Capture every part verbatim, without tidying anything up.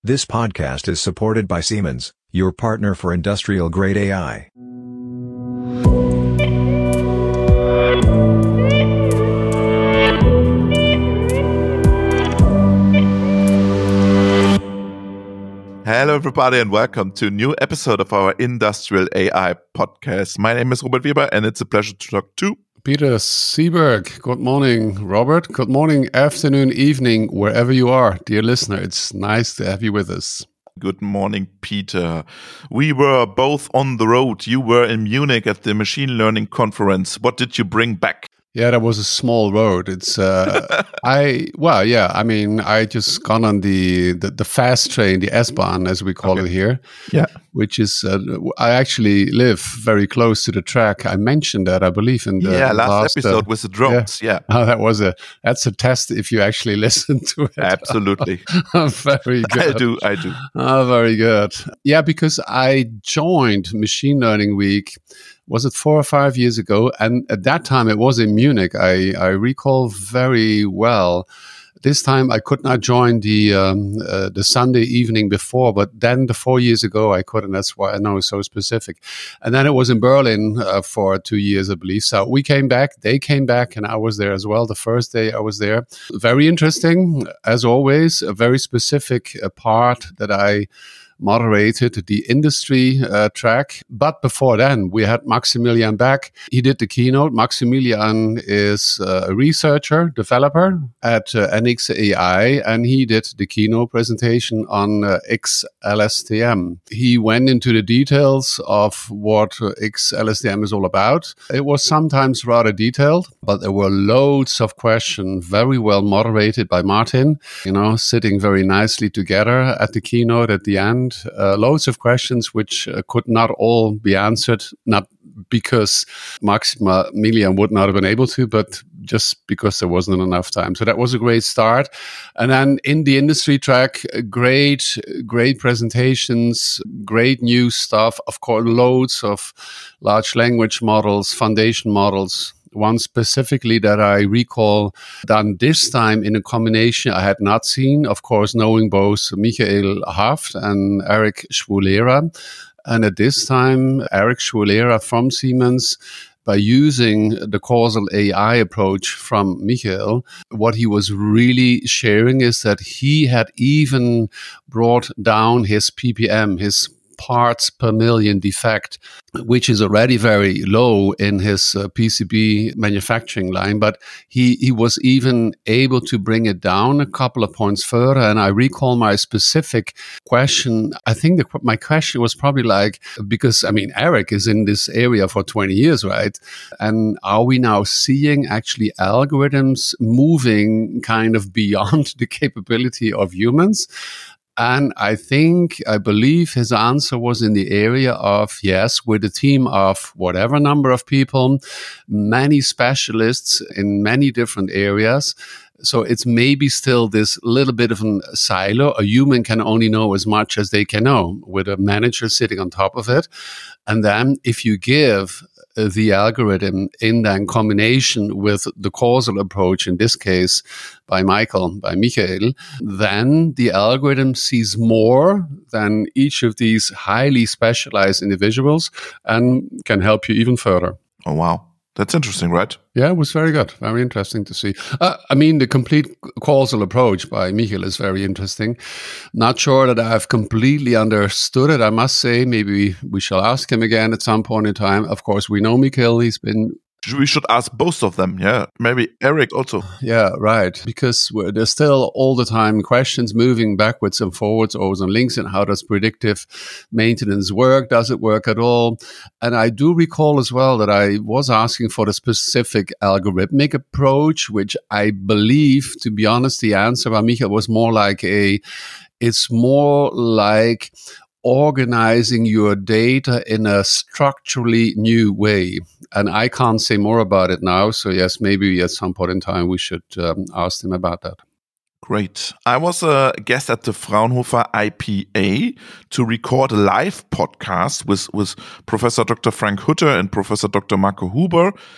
This podcast is supported by Siemens, your partner for industrial-grade A I. Hello, everybody, and welcome to a new episode of our Industrial A I podcast. My name is Robert Weber, and it's a pleasure to talk to Peter Seeberg. Good morning, Robert. Good morning, afternoon, evening, wherever you are, dear listener. It's nice to have you with us. Good morning, Peter. We were both on the road. You were in Munich at the machine learning conference. What did you bring back? Yeah, that was a small road. It's uh, I well, yeah. I mean, I just gone on the the, the fast train, the S-Bahn, as we call okay. it here. Yeah, which is uh, I actually live very close to the track. I mentioned that, I believe, in the yeah last, last episode uh, with the drones. Yeah, yeah. Oh, that was a that's a test if you actually listen to it. Absolutely, very good. I do, I do. Oh, very good. Yeah, because I joined Machine Learning Week. Was it four or five years ago? And at that time, it was in Munich. I, I recall very well. This time, I could not join the um, uh, the Sunday evening before, but then the four years ago, I could, and that's why I know it's so specific. And then it was in Berlin uh, for two years, I believe. So we came back, they came back, and I was there as well. The first day I was there. Very interesting, as always, a very specific uh, part that I moderated the industry uh, track. But before then, we had Maximilian Beck. He did the keynote. Maximilian is uh, a researcher, developer at uh, N X A I, and he did the keynote presentation on uh, X L S T M. He went into the details of what uh, X L S T M is all about. It was sometimes rather detailed, but there were loads of questions, very well moderated by Martin, you know, sitting very nicely together at the keynote at the end. Uh, loads of questions which uh, could not all be answered, not because Maximilian would not have been able to, but just because there wasn't enough time. So that was a great start. And then in the industry track, great, great presentations, great new stuff. Of course, loads of large language models, foundation models. One specifically that I recall done this time in a combination I had not seen, of course, knowing both Michael Haft and Eric Schwulera. And at this time, Eric Schwulera from Siemens, by using the causal A I approach from Michael, what he was really sharing is that he had even brought down his P P M, his parts per million defect, which is already very low in his uh, P C B manufacturing line. But he, he was even able to bring it down a couple of points further. And I recall my specific question. I think the, my question was probably like, because, I mean, Eric is in this area for twenty years, right? And are we now seeing actually algorithms moving kind of beyond the capability of humans? And I think, I believe his answer was in the area of, yes, with a team of whatever number of people, many specialists in many different areas. So it's maybe still this little bit of a silo. A human can only know as much as they can know, with a manager sitting on top of it. And then if you give the algorithm in that combination with the causal approach, in this case by Michael, by Michael, then the algorithm sees more than each of these highly specialized individuals and can help you even further. Oh, wow. That's interesting, right? Yeah, it was very good. Very interesting to see. Uh, I mean, the complete causal approach by Michael is very interesting. Not sure that I've completely understood it, I must say. Maybe we shall ask him again at some point in time. Of course, we know Michael. He's been... We should ask both of them, yeah. Maybe Eric also. Yeah, right. Because there's still all the time questions moving backwards and forwards, always on LinkedIn. How does predictive maintenance work? Does it work at all? And I do recall as well that I was asking for the specific algorithmic approach, which I believe, to be honest, the answer by Michael was more like a, it's more like organizing your data in a structurally new way. And I can't say more about it now. So yes, maybe at some point in time we should um, ask him about that. Great. I was a guest at the Fraunhofer I P A to record a live podcast with, with Professor Doctor Frank Hutter and Professor Doctor Marco Huber.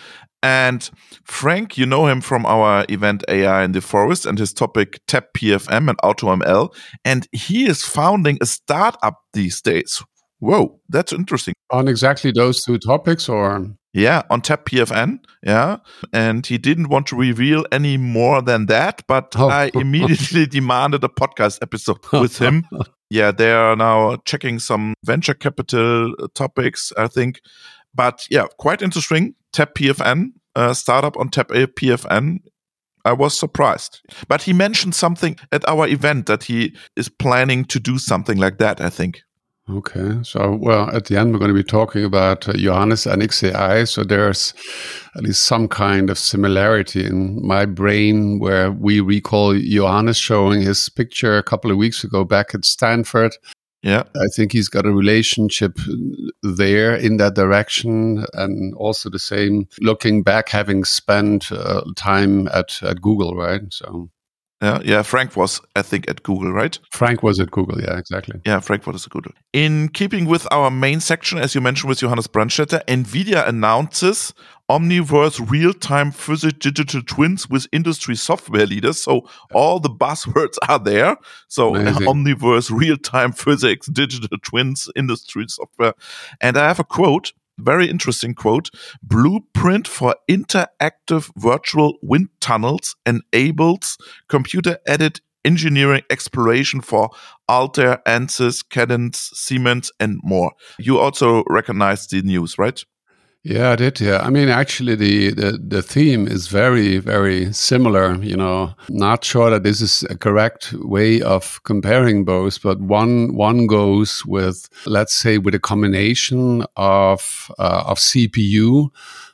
And Frank, you know him from our event A I in the Forest and his topic T A P P F M and AutoML. And he is founding a startup these days. Whoa, that's interesting. On exactly those two topics, or? Yeah, on T A P P F N, yeah. And he didn't want to reveal any more than that, but Oh. I immediately demanded a podcast episode with him. Yeah, they are now checking some venture capital topics, I think. But yeah, quite interesting. T A P P F N, uh, startup on T A P P F N. I was surprised. But he mentioned something at our event that he is planning to do something like that, I think. Okay, so well, at the end we're going to be talking about uh, Johannes and X A I. So there's at least some kind of similarity in my brain where we recall Johannes showing his picture a couple of weeks ago back at Stanford. Yeah, I think he's got a relationship there in that direction, and also the same looking back, having spent uh, time at, at Google, right? So. Yeah, yeah. Frank was, I think, at Google, right? Frank was at Google, yeah, exactly. Yeah, Frank was at Google. In keeping with our main section, as you mentioned with Johannes Brandstätter, NVIDIA announces Omniverse real-time physics digital twins with industry software leaders. So all the buzzwords are there. So Amazing. Omniverse real-time physics, digital twins, industry software. And I have a quote. Very interesting quote. Blueprint for interactive virtual wind tunnels enables computer-aided engineering exploration for Altair, Ansys, Cadence, Siemens, and more. You also recognize the news, right? Yeah, I did. Yeah, I mean, actually, the, the the theme is very, very similar. You know, not sure that this is a correct way of comparing both, but one one goes with, let's say, with a combination of uh, of C P U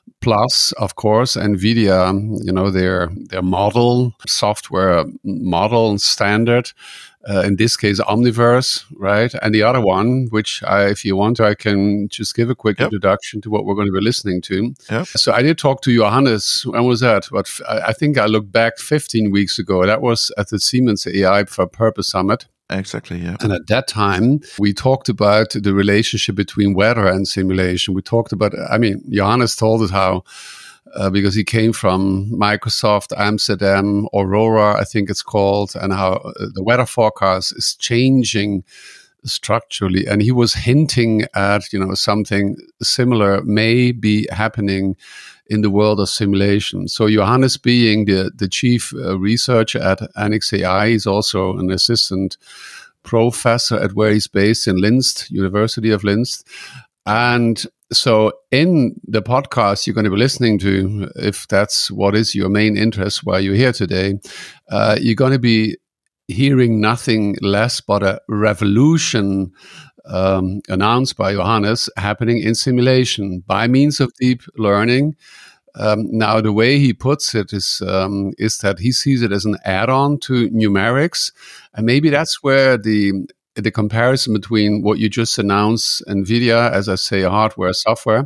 plus, of course, NVIDIA. You know, their their model software model standard. Uh, in this case, Omniverse, right? And the other one, which I, if you want, I can just give a quick Yep. introduction to what we're going to be listening to. Yep. So I did talk to Johannes. When was that? But I I think I looked back fifteen weeks ago. That was at the Siemens A I for Purpose Summit. Exactly, yeah. And at that time, we talked about the relationship between weather and simulation. We talked about, I mean, Johannes told us how, uh, because he came from Microsoft, Amsterdam, Aurora, I think it's called, and how uh, the weather forecast is changing structurally. And he was hinting at, you know, something similar may be happening in the world of simulation. So Johannes, being the, the chief uh, researcher at Annex A I, is also an assistant professor at where he's based in Linz, University of Linz. And so in the podcast you're going to be listening to, if that's what is your main interest while you're here today, uh, you're going to be hearing nothing less but a revolution um, announced by Johannes happening in simulation by means of deep learning. Um, now, the way he puts it is um, is that he sees it as an add-on to numerics, and maybe that's where the the comparison between what you just announced, NVIDIA, as I say, hardware, software,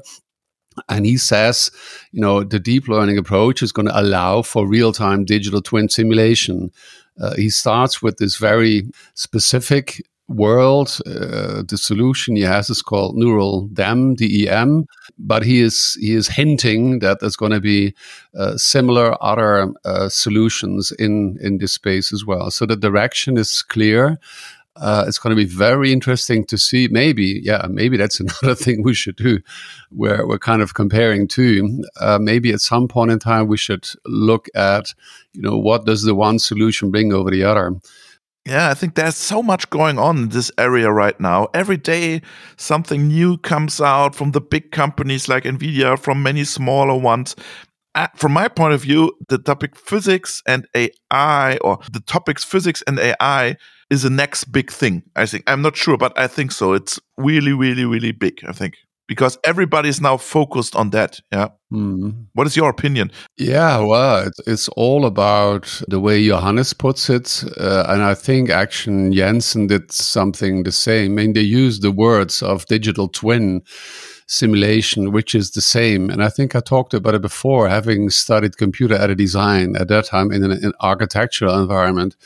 and he says, you know, the deep learning approach is going to allow for real-time digital twin simulation. Uh, he starts with this very specific world. Uh, the solution he has is called Neural D E M, D E M, but he is he is hinting that there's going to be uh, similar other uh, solutions in in this space as well. So the direction is clear. Uh, it's going to be very interesting to see. Maybe, yeah, maybe that's another thing we should do, where we're kind of comparing to. Uh, maybe at some point in time we should look at, you know, what does the one solution bring over the other. Yeah, I think there's so much going on in this area right now. Every day, something new comes out from the big companies like NVIDIA, from many smaller ones. Uh, from my point of view, the topic physics and A I, or the topics physics and A I, is the next big thing, I think. I'm not sure, but I think so. It's really, really, really big, I think, because everybody is now focused on that. Yeah. Mm. What is your opinion? Yeah, well, it's, it's all about the way Johannes puts it. Uh, and I think Action Jensen did something the same. I mean, they use the words of digital twin simulation, which is the same. And I think I talked about it before, having studied computer-aided design at that time in an, an architectural environment.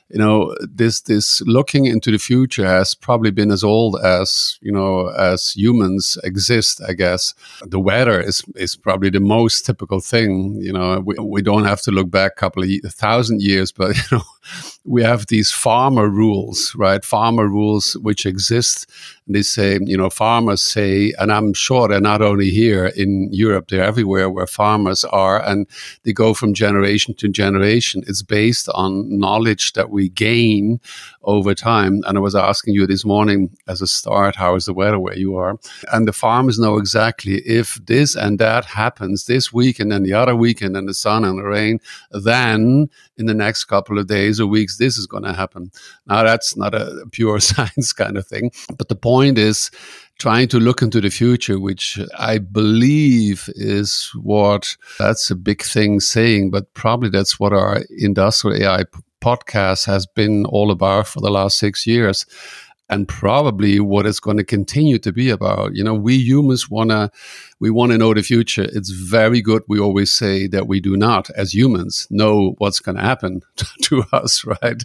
you know, this this looking into the future has probably been as old as, you know, as humans exist, I guess. The weather is is probably the most typical thing. You know, we, we don't have to look back a couple of a thousand years, but, you know, we have these farmer rules, right? Farmer rules which exist. They say, you know, farmers say, and I'm sure they're not only here in Europe, they're everywhere where farmers are, and they go from generation to generation. It's based on knowledge that we gain over time. And I was asking you this morning as a start, how is the weather where you are? And the farmers know exactly if this and that happens this week and then the other week and then the sun and the rain, then in the next couple of days or weeks, this is going to happen. Now, that's not a pure science kind of thing. But the point is trying to look into the future, which I believe is what, that's a big thing saying, but probably that's what our Industrial A I podcast has been all about for the last six years. And probably what it's going to continue to be about. You know, we humans want to, we want to know the future. It's very good. We always say that we do not, as humans, know what's going to happen to us, right?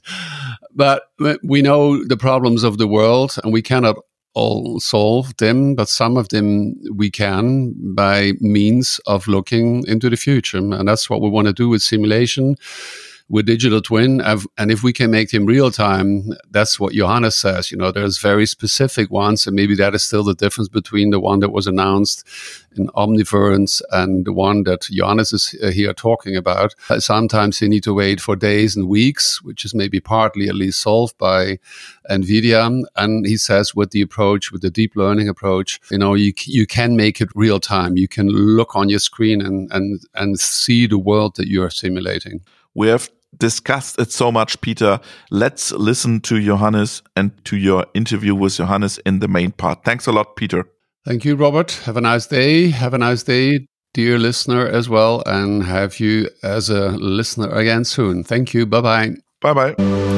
But we know the problems of the world and we cannot all solve them, but some of them we can by means of looking into the future. And that's what we want to do with simulation, with digital twin. And if we can make them real time, that's what Johannes says. You know, there's very specific ones, and maybe that is still the difference between the one that was announced in Omniverse and the one that Johannes is here talking about. Sometimes you need to wait for days and weeks, which is maybe partly at least solved by NVIDIA. And he says with the approach, with the deep learning approach, you know, you you can make it real time. You can look on your screen and and and see the world that you are simulating. We have discussed it so much, Peter. Let's listen to Johannes and to your interview with Johannes in the main part. Thanks a lot, Peter. Thank you, Robert. Have a nice day. Have a nice day, dear listener, as well. And have you as a listener again soon. Thank you. Bye-bye. Bye-bye.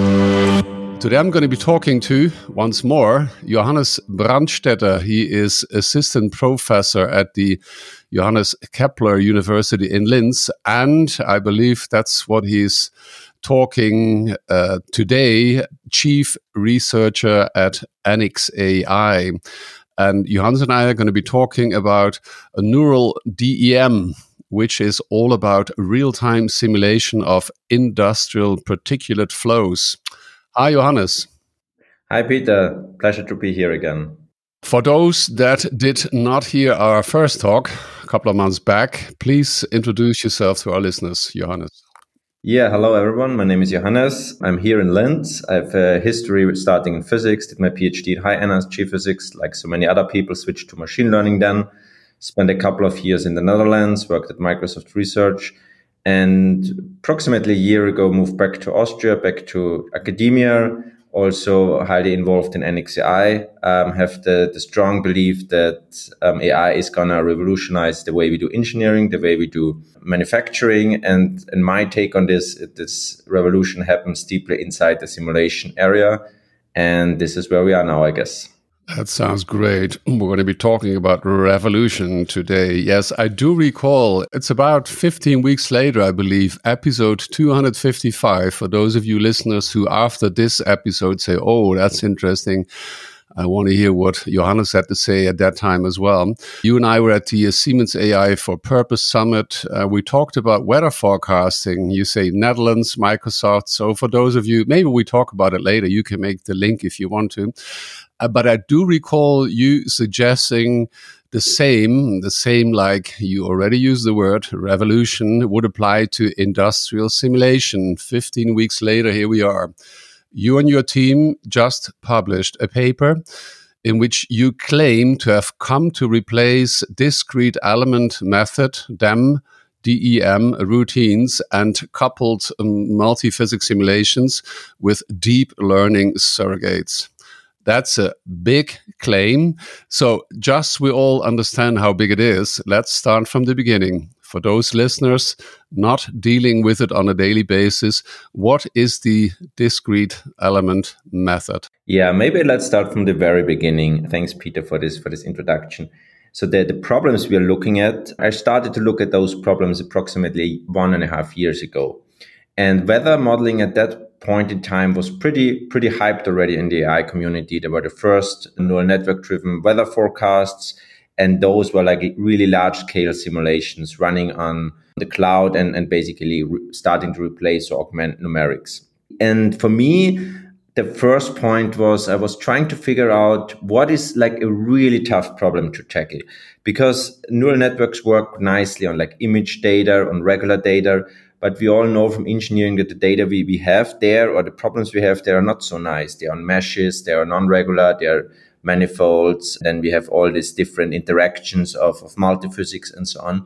Today I'm going to be talking to, once more, Johannes Brandstetter. He is assistant professor at the Johannes Kepler University in Linz. And I believe that's what he's talking uh, today, chief researcher at Annex A I. And Johannes and I are going to be talking about a neural D E M, which is all about real-time simulation of industrial particulate flows. Hi, Johannes. Hi, Peter. Pleasure to be here again. For those that did not hear our first talk a couple of months back, please introduce yourself to our listeners, Johannes. Yeah, hello, everyone. My name is Johannes. I'm here in Linz. I have a history starting in physics, did my PhD at high energy physics, like so many other people, switched to machine learning then, spent a couple of years in the Netherlands, worked at Microsoft Research, and approximately a year ago moved back to Austria, back to academia, also highly involved in Annex A I, um, have the, the strong belief that um, A I is going to revolutionize the way we do engineering, the way we do manufacturing. And, and my take on this, this revolution happens deeply inside the simulation area. And this is where we are now, I guess. That sounds great. We're going to be talking about revolution today. Yes, I do recall it's about fifteen weeks later, I believe, episode two hundred fifty-five. For those of you listeners who after this episode say, oh, that's interesting, I want to hear what Johannes had to say at that time as well. You and I were at the Siemens A I for Purpose Summit. Uh, we talked about weather forecasting. You say Netherlands, Microsoft. So for those of you, maybe we talk about it later. You can make the link if you want to. Uh, but I do recall you suggesting the same, the same like you already used the word revolution would apply to industrial simulation. fifteen weeks later, here we are. You and your team just published a paper in which you claim to have come to replace discrete element method, D E M, D E M routines and coupled um, multi-physics simulations with deep learning surrogates. That's a big claim. So just we all understand how big it is, let's start from the beginning. For those listeners not dealing with it on a daily basis, what is the discrete element method? Yeah, maybe let's start from the very beginning. Thanks, Peter, for this for this introduction. So the, the problems we are looking at, I started to look at those problems approximately one and a half years ago. And weather modeling at that point in time was pretty pretty hyped already in the A I community. They were the first neural network driven weather forecasts, and those were like really large scale simulations running on the cloud and, and basically re- starting to replace or augment numerics. And for me, the first point was I was trying to figure out what is like a really tough problem to tackle, because neural networks work nicely on like image data, on regular data. But we all know from engineering that the data we, we have there, or the problems we have there, are not so nice. They are on meshes, they are non-regular, they are manifolds. Then we have all these different interactions of, of multiphysics and so on.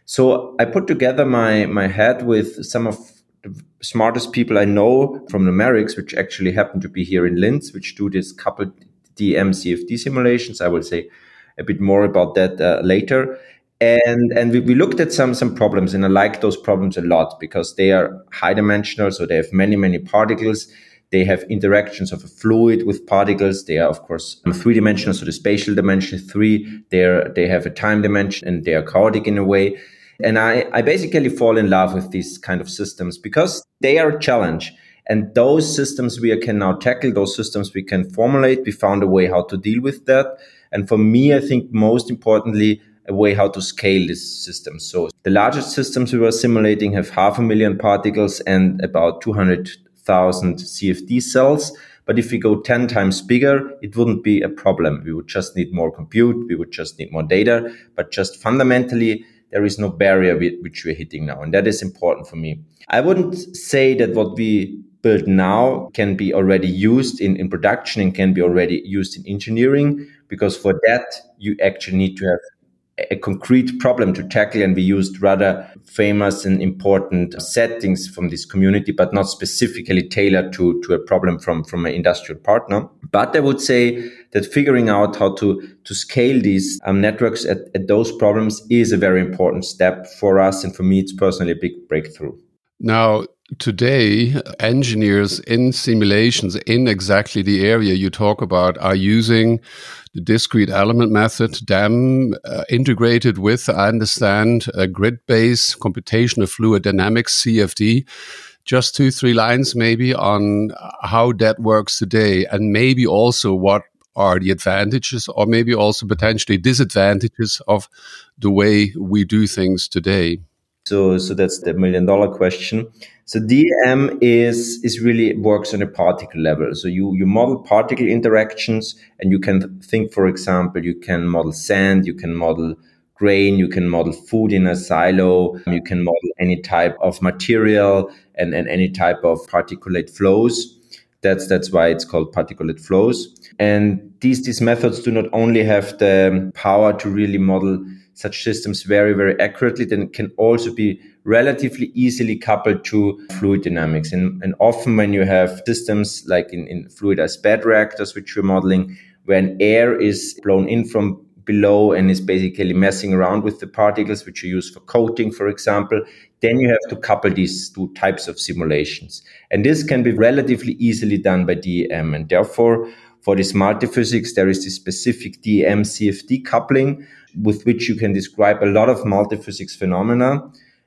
So I put together my, my head with some of the smartest people I know from numerics, which actually happen to be here in Linz, which do this coupled D M C F D simulations. I will say a bit more about that uh, later. And and we, we looked at some some problems, and I like those problems a lot because they are high dimensional, so they have many, many particles. They have interactions of a fluid with particles. They are, of course, three dimensional, so the spatial dimension is three. They're, they have a time dimension, and they are chaotic in a way. And I, I basically fall in love with these kind of systems because they are a challenge. And those systems we can now tackle, those systems we can formulate. We found a way how to deal with that. And for me, I think most importantly, a way how to scale this system. So the largest systems we were simulating have half a million particles and about two hundred thousand C F D cells. But if we go ten times bigger, it wouldn't be a problem. We would just need more compute. We would just need more data. But just fundamentally, there is no barrier which we're hitting now. And that is important for me. I wouldn't say that what we build now can be already used in, in production and can be already used in engineering, because for that, you actually need to have a concrete problem to tackle, and we used rather famous and important settings from this community, but not specifically tailored to, to a problem from, from an industrial partner. But I would say that figuring out how to, to scale these um, networks at, at those problems is a very important step for us, and for me, it's personally a big breakthrough. Now, today, engineers in simulations in exactly the area you talk about are using the discrete element method, D E M, uh, integrated with, I understand, a grid-based computational fluid dynamics, C F D. Just two, three lines maybe on how that works today, and maybe also what are the advantages or maybe also potentially disadvantages of the way we do things today. So, so that's the million dollar question. So D M is, is really works on a particle level. So you, you model particle interactions, and you can think, for example, you can model sand, you can model grain, you can model food in a silo, you can model any type of material and, and any type of particulate flows. That's, that's why it's called particulate flows. And these, these methods do not only have the power to really model such systems very, very accurately, then it can also be relatively easily coupled to fluid dynamics. And, and often when you have systems like in, in fluidized bed reactors, which we're modeling, when air is blown in from below and is basically messing around with the particles, which you use for coating, for example, then you have to couple these two types of simulations. And this can be relatively easily done by D E M. And therefore, for this multiphysics, there is this specific D E M C F D coupling with which you can describe a lot of multiphysics phenomena.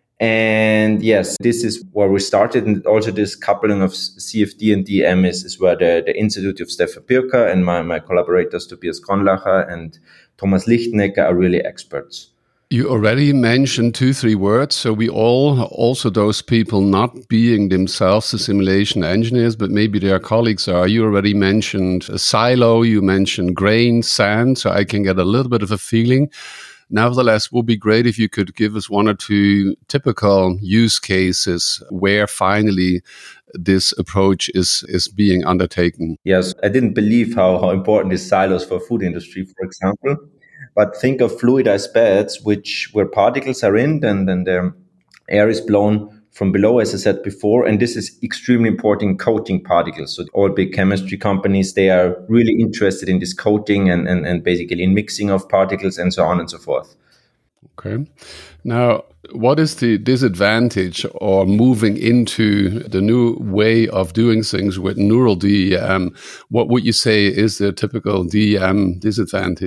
And yes, this is where we started. And also this coupling of C F D and D E M is, is where the, the Institute of Stefan Pirker and my, my collaborators Tobias Kronlacher and Thomas Lichtenecker are really experts. You already mentioned two, three words. So we all, also those people not being themselves the simulation engineers, but maybe their colleagues are. You already mentioned a silo, you mentioned grain, sand, so I can get a little bit of a feeling. Nevertheless, it would be great if you could give us one or two typical use cases where finally this approach is, is being undertaken. Yes, I didn't believe how, how important is silos for food industry, for example. But think of fluidized beds, which where particles are in, and then the air is blown from below, as I said before. And this is extremely important in coating particles. So all big chemistry companies, they are really interested in this coating and, and, and basically in mixing of particles and so on and so forth. Okay. Now, what is the disadvantage or moving into the new way of doing things with neural D E M? What would you say is the typical D E M disadvantage?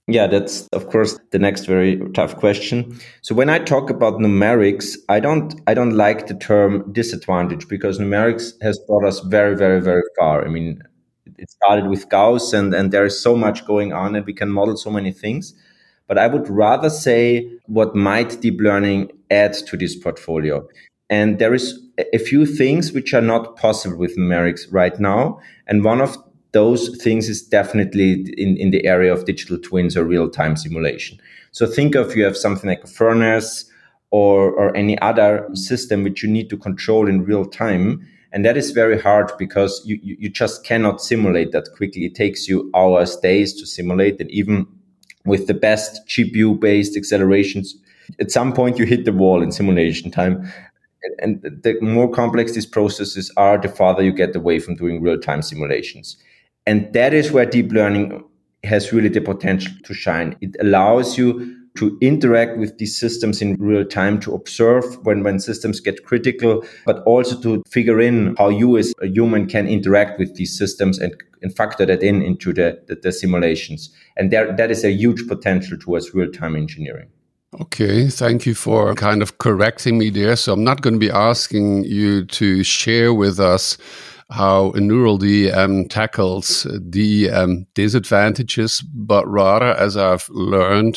Yeah, that's of course the next very tough question. So when I talk about numerics, I don't I don't like the term disadvantage because numerics has brought us very, very, very far. I mean, it started with Gauss and, and there is so much going on and we can model so many things. But I would rather say what might deep learning add to this portfolio. And there is a few things which are not possible with numerics right now. And one of those things is definitely in, in the area of digital twins or real-time simulation. So think of you have something like a furnace or, or any other system which you need to control in real time. And that is very hard because you, you, you just cannot simulate that quickly. It takes you hours, days to simulate. And even with the best G P U-based accelerations, at some point you hit the wall in simulation time. And the more complex these processes are, the farther you get away from doing real-time simulations. And that is where deep learning has really the potential to shine. It allows you to interact with these systems in real time, to observe when, when systems get critical, but also to figure in how you as a human can interact with these systems and, and factor that in into the, the, the simulations. And there, that is a huge potential towards real-time engineering. Okay, thank you for kind of correcting me there. So I'm not going to be asking you to share with us how neural D M tackles the um, disadvantages, but rather, as I've learned,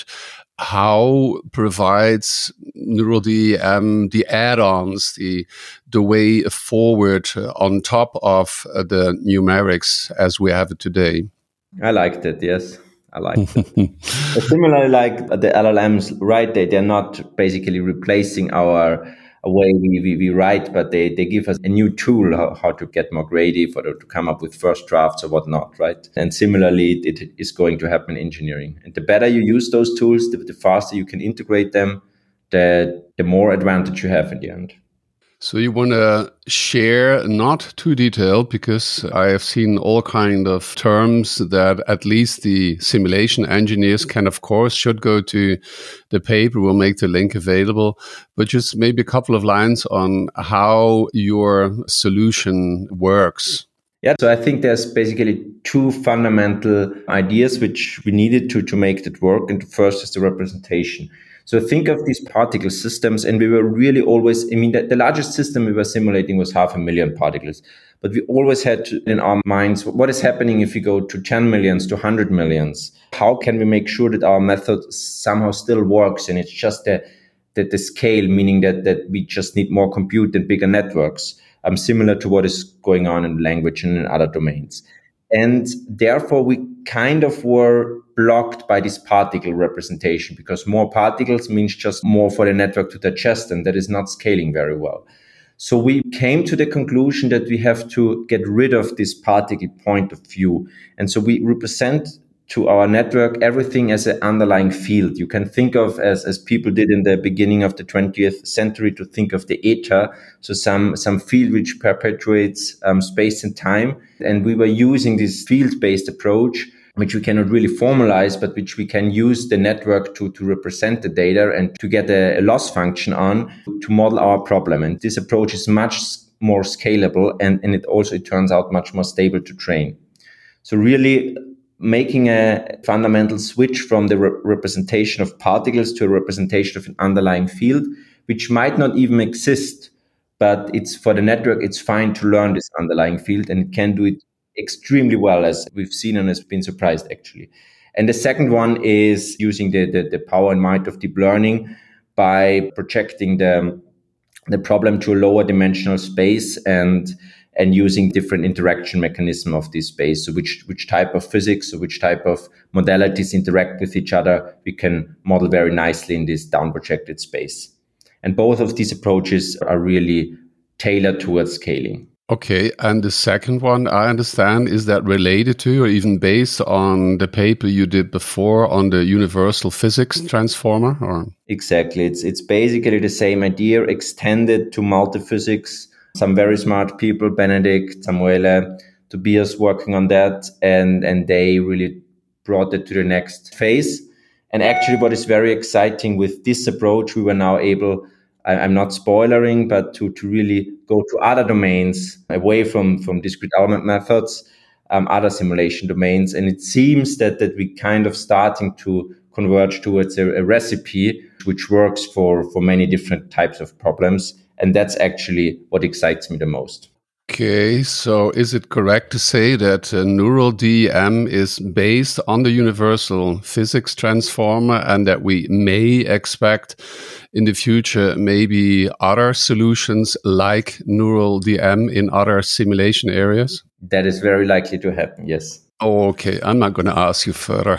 how provides neural D M the add-ons, the the way forward on top of uh, the numerics as we have it today. I liked it, yes. I like it. Similarly, like the L L Ms, right? They, they're not basically replacing our way we, we, we write, but they, they give us a new tool how, how to get more creative or to come up with first drafts or whatnot, right? And similarly, it is going to happen in engineering. And the better you use those tools, the, the faster you can integrate them, the, the more advantage you have in the end. So you want to share, not too detailed, because I have seen all kind of terms that at least the simulation engineers can, of course, should go to the paper. We'll make the link available, but just maybe a couple of lines on how your solution works. Yeah, so I think there's basically two fundamental ideas which we needed to, to make that work. And the first is the representation. So think of these particle systems, and we were really always, I mean, the, the largest system we were simulating was half a million particles. But we always had to, in our minds, what is happening if we go to ten millions, to one hundred millions? How can we make sure that our method somehow still works? And it's just the, the, the scale, meaning that, that we just need more compute and bigger networks, um, similar to what is going on in language and in other domains. And therefore, we kind of were blocked by this particle representation because more particles means just more for the network to digest, and that is not scaling very well. So we came to the conclusion that we have to get rid of this particle point of view. And so we represent to our network everything as an underlying field. You can think of as, as people did in the beginning of the twentieth century to think of the ether, so some, some field which perpetuates um, space and time. And we were using this field-based approach, which we cannot really formalize, but which we can use the network to, to represent the data and to get a, a loss function on to model our problem. And this approach is much more scalable, and, and it also, it turns out much more stable to train. So really making a fundamental switch from the re- representation of particles to a representation of an underlying field, which might not even exist, but it's for the network, it's fine to learn this underlying field, and it can do it extremely well, as we've seen and has been surprised actually. And the second one is using the, the, the power and might of deep learning by projecting the, the problem to a lower dimensional space and and using different interaction mechanism of this space. So which, which type of physics or which type of modalities interact with each other, we can model very nicely in this down projected space. And both of these approaches are really tailored towards scaling. Okay, and the second one, I understand, is that related to or even based on the paper you did before on the universal physics transformer? Or? Exactly. It's, it's basically the same idea extended to multiphysics. Some very smart people, Benedict, Samuele, Tobias, working on that, and, and they really brought it to the next phase. And actually what is very exciting with this approach, we were now able, I, I'm not spoilering, but to, to really go to other domains away from, from discrete element methods um, other simulation domains. And it seems that, that we kind of starting to converge towards a, a recipe which works for, for many different types of problems. And that's actually what excites me the most. Okay, so is it correct to say that uh, Neural D M is based on the universal physics transformer and that we may expect in the future maybe other solutions like Neural D M in other simulation areas? That is very likely to happen, yes. Okay, I'm not going to ask you further,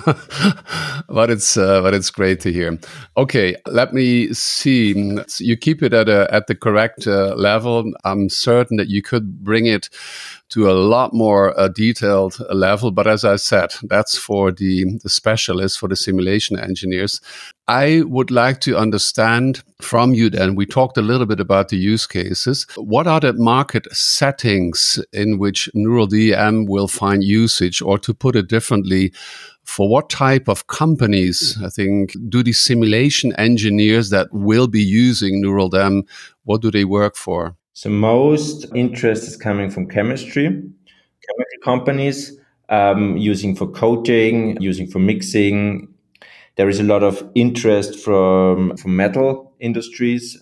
but it's uh, but it's great to hear. Okay, let me see. You keep it at a at the correct uh, level. I'm certain that you could bring it to a lot more uh, detailed level. But as I said, that's for the, the specialists, for the simulation engineers. I would like to understand from you then, we talked a little bit about the use cases. What are the market settings in which Neural D M will find usage? Or to put it differently, for what type of companies, I think, do the simulation engineers that will be using Neural D M, what do they work for? So most interest is coming from chemistry, chemical companies, um, using for coating, using for mixing. There is a lot of interest from, from metal industries.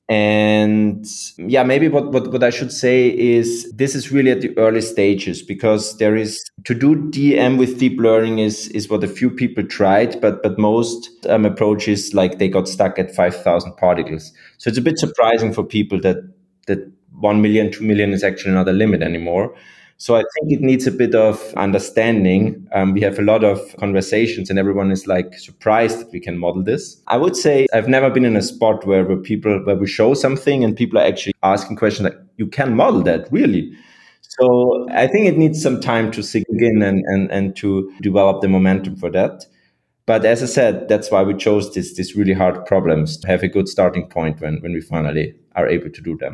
And yeah, maybe what, what, what I should say is this is really at the early stages, because there is to do D M with deep learning is, is what a few people tried, but, but most um, approaches, like they got stuck at five thousand particles. So it's a bit surprising for people that, that one million, two million is actually not a limit anymore. So I think it needs a bit of understanding. Um, we have a lot of conversations and everyone is like surprised that we can model this. I would say I've never been in a spot where, where people, where we show something and people are actually asking questions like, you can model that, really? So I think it needs some time to sink in and, and, and to develop the momentum for that. But as I said, that's why we chose this, this really hard problems to have a good starting point when, when we finally are able to do them.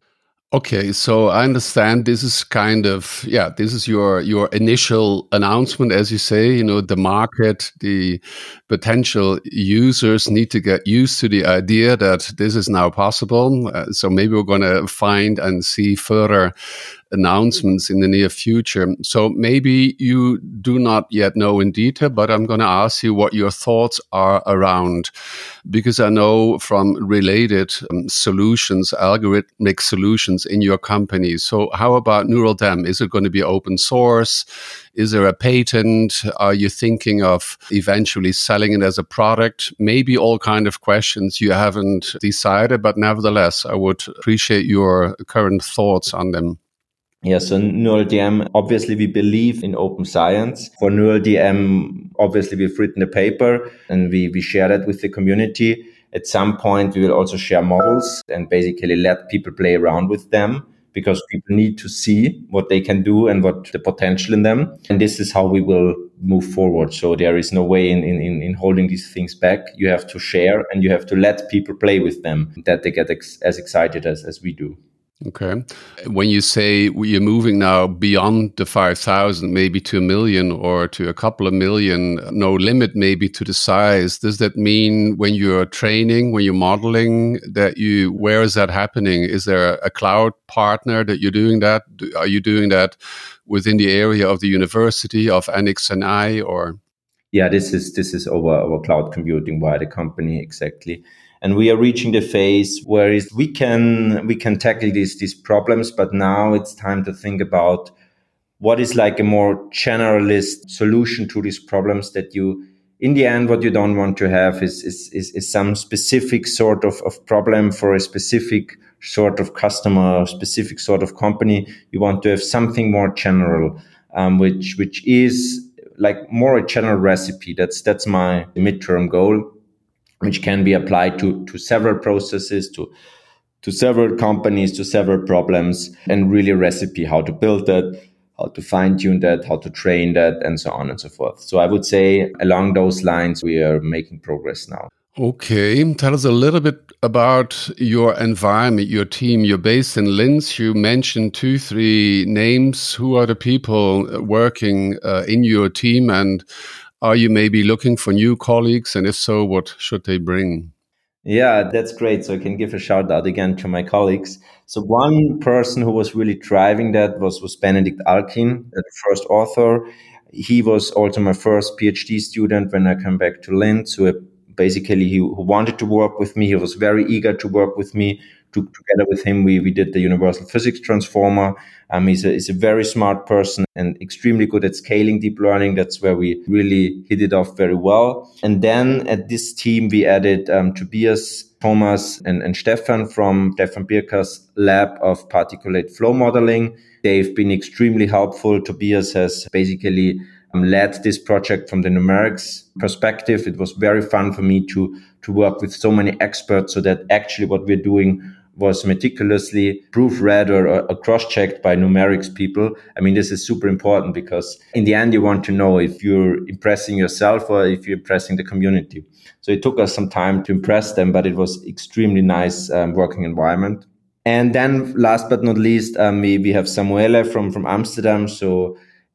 Okay, so I understand this is kind of, yeah, this is your your initial announcement, as you say. You know, the market, the potential users need to get used to the idea that this is now possible. Uh, so maybe we're going to find and see further announcements in the near future. So maybe you do not yet know in detail, but I'm going to ask you what your thoughts are around, because I know from related um, solutions, algorithmic solutions in your company. So how about Neural D M? Is it going to be open source? Is there a patent? Are you thinking of eventually selling it as a product? Maybe all kind of questions you haven't decided, but nevertheless, I would appreciate your current thoughts on them. Yeah, so Neural D M, obviously we believe in open science. For Neural D M, obviously we've written a paper and we, we share that with the community. At some point, we will also share models and basically let people play around with them, because people need to see what they can do and what the potential in them. And this is how we will move forward. So there is no way in, in, in holding these things back. You have to share and you have to let people play with them, that they get ex- as excited as, as we do. Okay. When you say you're moving now beyond the five thousand, maybe to a million or to a couple of million, no limit maybe to the size, does that mean when you're training, when you're modeling, that you, where is that happening? Is there a cloud partner that you're doing that? Are you doing that within the area of the university of N X N I or? Yeah, this is this is over, over cloud computing via the company, exactly. And we are reaching the phase where is we can we can tackle these these problems, but now it's time to think about what is like a more generalist solution to these problems, that you, in the end, what you don't want to have is is is, is some specific sort of, of problem for a specific sort of customer, specific sort of company. You want to have something more general, um, which which is like more a general recipe. That's that's my midterm goal, which can be applied to, to several processes, to, to several companies, to several problems, and really a recipe how to build that, how to fine tune that, how to train that, and so on and so forth. So I would say along those lines, we are making progress now. Okay. Tell us a little bit about your environment, your team. You're based in Linz. You mentioned two, three names. Who are the people working uh, in your team, and are you maybe looking for new colleagues? And if so, what should they bring? Yeah, that's great. So I can give a shout out again to my colleagues. So one person who was really driving that was, was Benedict Alkin, the first author. He was also my first PhD student when I came back to Linz. So basically, he who wanted to work with me. He was very eager to work with me. To, together with him, we, we did the Universal Physics Transformer. Um, he's, a, he's a very smart person and extremely good at scaling deep learning. That's where we really hit it off very well. And then at this team, we added um, Tobias, Thomas, and, and Stefan from Stefan Birker's lab of particulate flow modeling. They've been extremely helpful. Tobias has basically um, led this project from the numerics perspective. It was very fun for me to, to work with so many experts so that actually what we're doing was meticulously proofread or, or cross-checked by numerics people. I mean, this is super important because in the end, you want to know if you're impressing yourself or if you're impressing the community. So it took us some time to impress them, but it was extremely nice um, working environment. And then last but not least, um, we, we have Samuele from, from Amsterdam. So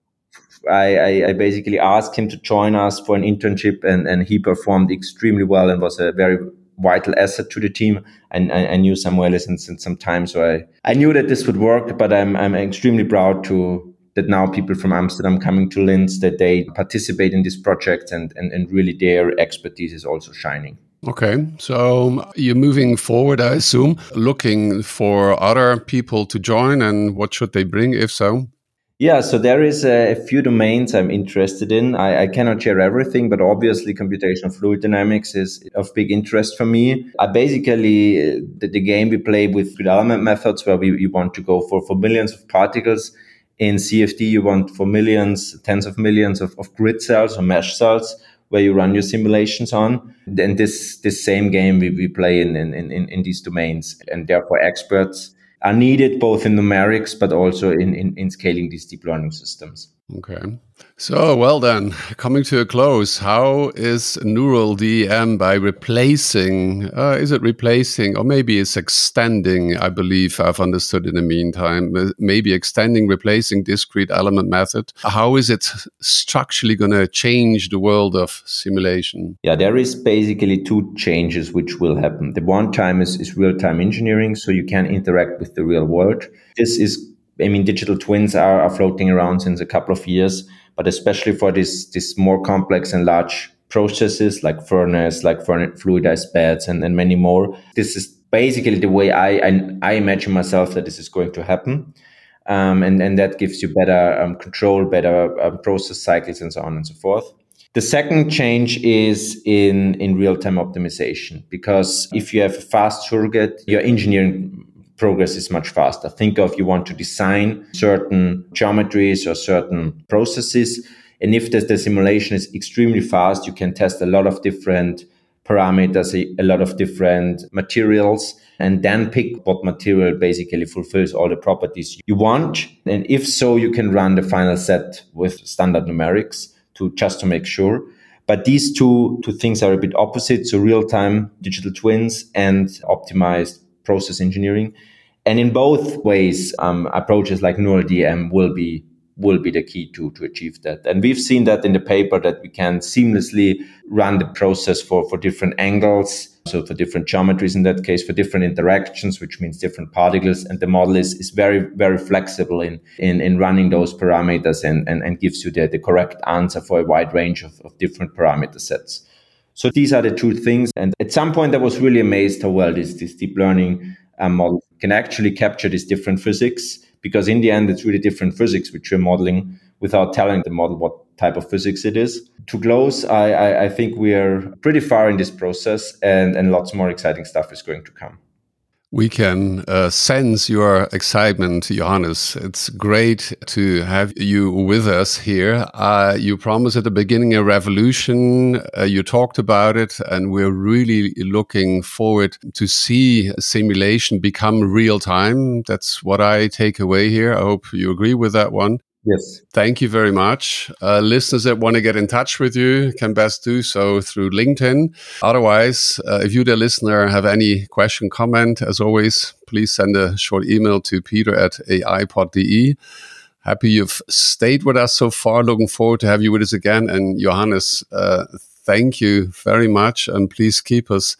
I, I, I basically asked him to join us for an internship, and, and he performed extremely well and was a very vital asset to the team. And I, I knew Samuele since, since some time, so I, I knew that this would work. But I'm I'm extremely proud to that now people from Amsterdam coming to Linz, that they participate in this project, and and, and really their expertise is also shining. Okay, so you're moving forward, I assume, looking for other people to join, and what should they bring, if so? Yeah, so there is a, a few domains I'm interested in. I, I cannot share everything, but obviously computational fluid dynamics is of big interest for me. I basically, the, the game we play with fluid element methods, where we you want to go for, for millions of particles. In C F D, you want for millions, tens of millions of, of grid cells or mesh cells where you run your simulations on. Then this this same game we, we play in, in, in, in these domains, and therefore experts are needed both in numerics, but also in, in, in scaling these deep learning systems. Okay. So, well then, coming to a close, how is Neural D E M by replacing, uh, is it replacing, or maybe it's extending, I believe I've understood in the meantime, maybe extending, replacing discrete element method. How is it structurally going to change the world of simulation? Yeah, there is basically two changes which will happen. The one time is, is real-time engineering, so you can interact with the real world. This is I mean, digital twins are, are floating around since a couple of years, but especially for this, this more complex and large processes like furnace, like fluidized beds, and, and many more. This is basically the way I, I, I imagine myself that this is going to happen. Um, and, and that gives you better um, control, better um, process cycles, and so on and so forth. The second change is in, in real-time optimization, because if you have a fast surrogate, your engineering progress is much faster. Think of you want to design certain geometries or certain processes. And if the, the simulation is extremely fast, you can test a lot of different parameters, a, a lot of different materials, and then pick what material basically fulfills all the properties you want. And if so, you can run the final set with standard numerics to just to make sure. But these two, two things are a bit opposite. So real-time digital twins and optimized process engineering. And in both ways, um, approaches like Neural D E M will be will be the key to, to achieve that. And we've seen that in the paper, that we can seamlessly run the process for, for different angles, so for different geometries in that case, for different interactions, which means different particles. And the model is, is very, very flexible in, in, in running those parameters, and, and, and gives you the, the correct answer for a wide range of, of different parameter sets. So these are the two things. And at some point I was really amazed how well this, this deep learning um, model can actually capture this different physics, because in the end, it's really different physics which you're modeling without telling the model what type of physics it is. To close, I, I, I think we are pretty far in this process, and, and lots more exciting stuff is going to come. We can uh, sense your excitement, Johannes. It's great to have you with us here. Uh, you promised at the beginning a revolution. Uh, you talked about it, and we're really looking forward to see simulation become real time. That's what I take away here. I hope you agree with that one. Yes. Thank you very much. Uh, listeners that want to get in touch with you can best do so through LinkedIn. Otherwise, uh, if you, the listener, have any question, comment, as always, please send a short email to peter at a i pod dot d e. Happy you've stayed with us so far. Looking forward to have you with us again. And Johannes, uh, thank you very much. And please keep us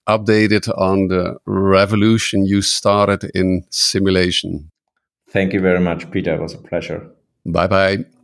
updated on the revolution you started in simulation. Thank you very much, Peter. It was a pleasure. Bye-bye.